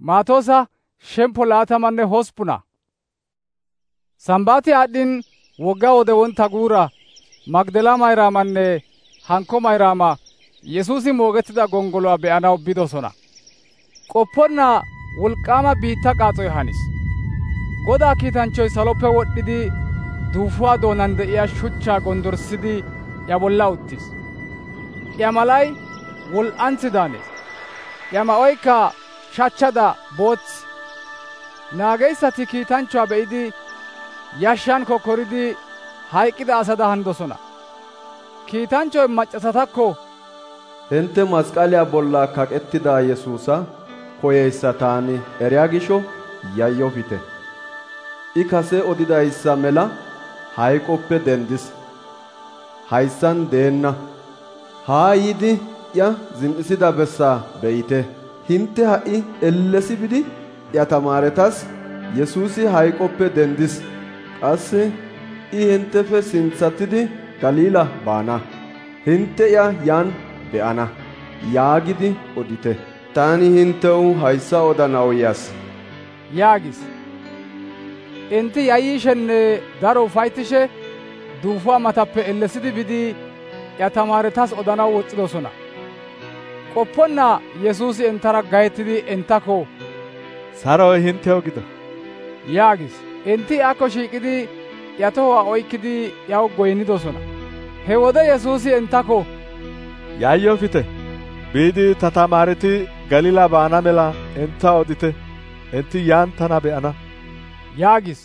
Maatoosa shemppo 28. Sambaati aadhdhin wogga wode wonta guura Magdala Mayraamanne hankko Mayraama Yesuusi moogettida gongoluwaa be'anaw bidosona. Qopponna wolqqaama biitta qaaxoy hanis. Godaa kiitanchchoy saloppe wodhdhidi duufuwaa doonan de'iyaa shuchchaa gondorssidi ya bolla uttis. Ya malay wol"antssi daanees. Ya ma'oykka shachchada bootsi. Naageyssati kiitanchchuwaa be'idi yashshan kokkoridi hayqqida asada hanidosona. Kiitanchchoy maccasatakko, «Hintte masqaliyaa bolla kaqettida Yesuusa koyeyssa taani eriyaa gisho yayyofite. I kase odidayssa mela hayqoppe dendis. Hayssan deenna. Haa yiidi iya zin"isida bessaa be'ite. Hintte ha'i ellesi bidi iya tamaaretas Yesuusi hayqoppe dendis. Qasse I hinttefe sinthatidi Galiila baana. Hintte iya yan be'ana yaagidi odite. Taani hinttew hayssa odanaw yaas» yaagis. Inti yayyishenne daro ufaytishe duufuwaa matappe ellesidi bidi ya tamaaretas odanaw woxxidosona. Qopponna Yesuusi entara gayettidi entako, «Saroy hinttew gido» yaagis. Inti akko shiiqidi ya tohuwaa oykkidi yaw goynnidosona. He wode Yesuusi entako, «Yayyofite, biidi ta tamaareti Galila baana mela entta odite. Enti yaan tana be'ana» yaagis.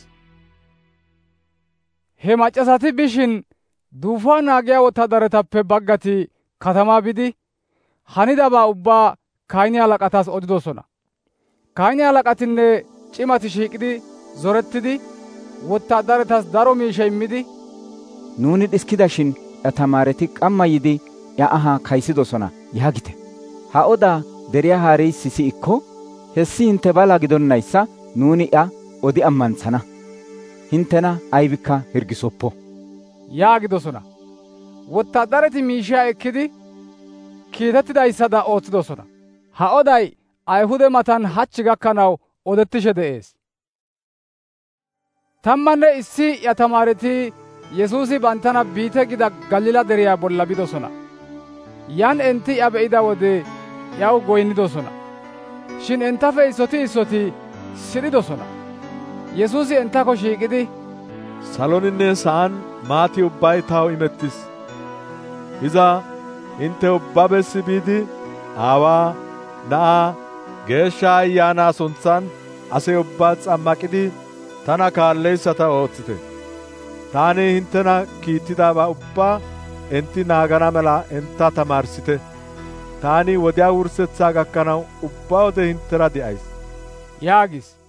He maccasati bishin duufuwaa naagiyaa wotaadaretappe baggati katamaa bidi hanidabaa ubbaa kahine halaqatas odidosona. Kahine halaqatinne cimati shiiqidi zorettidi wotaadaretas daro miishsha immidi, «Nuuni dhiskidashin ya tamaareti qamma yidi ya ahaa kayisidosona» yaagite. Ha odaa deriyaa haariyayssi si'ikko, hessi hintte balaa gidonnayssa nuuni ya odi ammantsana. Hinttena aybikka hirgisoppo yaagidosona. Wotaadareti miishshaa ekkidi kiitettidayssada ooththidosona. Ha oday Ayhude matan hachchi gakkanaw odettishe de'ees. 11 ya tamaareti Yesuusi banttana biite gida Galila deriyaa bolla bidosona. Yan enti ya be'ida wode yaw goynnidosona. Shin entafe issoti sidhidosona. Yesuusi entako shiiqidi, «Saloninne sa'aan maati ubbay taw imettis. Iza hintte ubbaa bessi biidi Aawaa, Na'aa, Geeshsha Ayyaanaa suntsan ase ubbaa xammaqidi tana kaalleyssata ootsite. Taani hinttena kiittidabaa ubbaa enti naagana mela entta tamaarsite. Taani wodiyaa wurssetsaa gakkanaw ubbaa wode hinttera de'ays» yaagis.